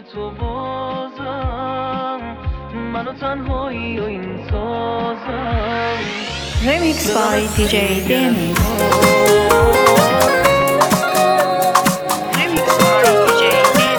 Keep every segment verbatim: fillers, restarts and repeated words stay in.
تو بازم، منو تنهایی و این سازم. Remix by دی جی Dennis. Remix by دی جی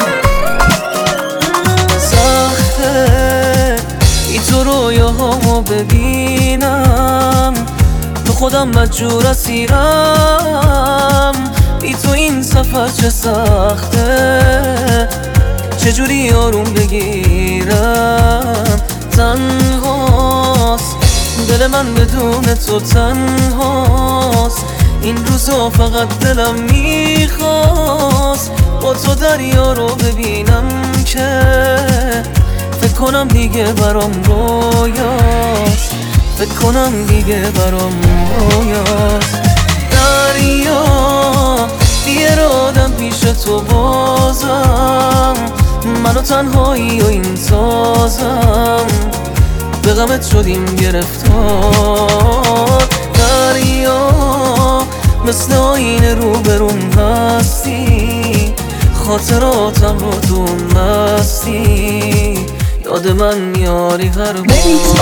Dennis. سخته ای تو رویاهامو ببینم، تو خودم مجبور اسیرم. بی تو این سفر چه سخته، چجوری آروم بگیرم. تنهاست دل من بدون تو، تنهاست این روزا، فقط دلم میخواست با تو دریا رو ببینم که فکر کنم دیگه برام رویاست، فکر کنم دیگه برام رویاست. دریا بیارادم پیش تو بازم، منو تنهایی و این سازم. به غمت شدیم گرفتار. دریا مثل آینه رو بروم هستی، خاطراتم رو تو مستی، یاد من میاری هر بار.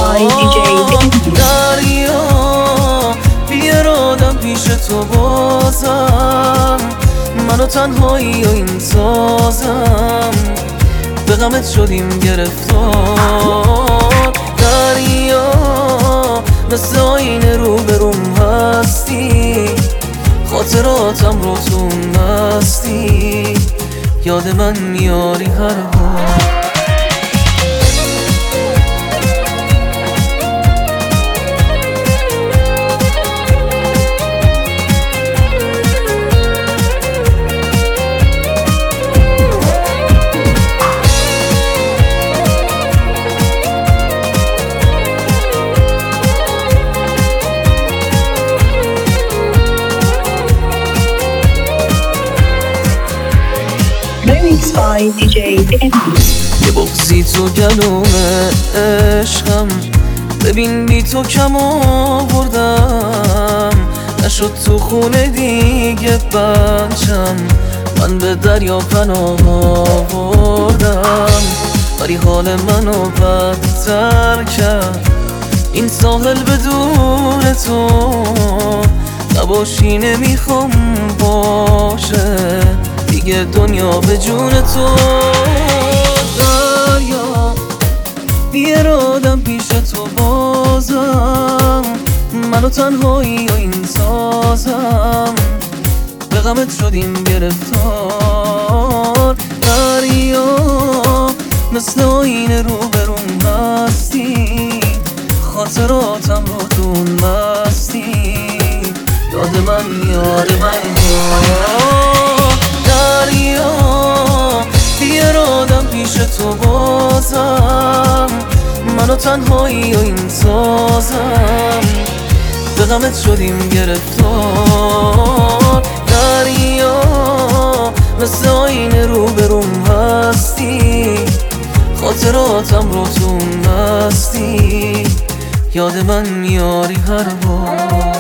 دریا بیارادم پیش تو بازم، منو تنهایی و این سازم. به غمت شدیم گرفتار. دریا مثل آینه رو بروم هستی، خاطراتم رو تو مستی، یاد من میاری هر بار. Remix by دی جی Dennis. یه بغضی تو گلوم عشقم، ببین بی تو کم آوردم. نشد تو خونه دیگه بچم، من به دریا پناه آوردم، ولی حال منو بدتر کرد این ساحل بدون تو. نباشی نمیخوام باشه دیگه دنیا به جون تو. دریا بیارادم پیش تو بازم، منو تنهایی و این سازم. به غمت شدیم گرفتار. دریا مثل آینه رو بروم هستی، خاطراتم رو تو مستی، یاد من میاره من دریا بیارادم پیش تو بازم، منو تنهایی و این سازم. به غمت شدیم گرفتار. دریا مثل آینه رو بروم هستی، خاطراتم رو تو مستی، یاد من میاری هر بار.